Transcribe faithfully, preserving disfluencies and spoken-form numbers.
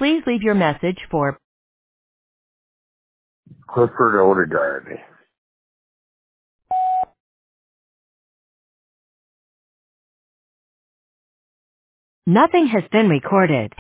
Please leave your message for Clifford Odegaard. Nothing has been recorded.